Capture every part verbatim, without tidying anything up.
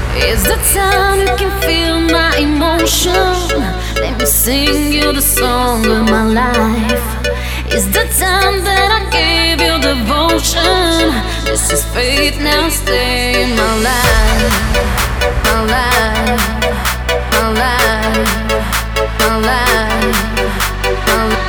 It's the time you can feel my emotion. Let me sing you the song of my life. It's the time that I gave you devotion. This is faith, now stay in my life. My life, my life, my life, my life.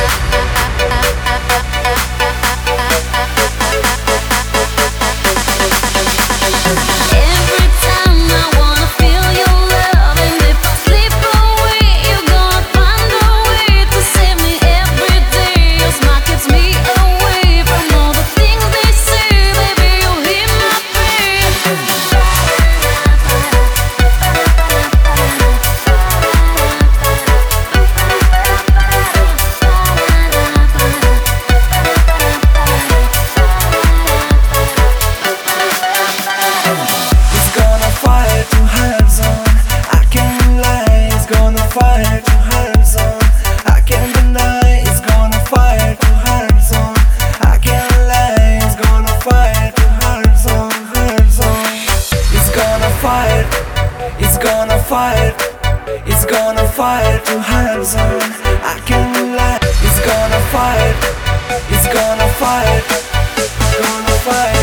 Fire to her zone. I can't deny it's gonna fire to her zone. I can't lie, it's gonna fire to her zone, her zone. It's gonna fire, it's gonna fire, it's gonna fire to her zone. I can't lie, it's gonna fire, it's gonna fire, gonna fire.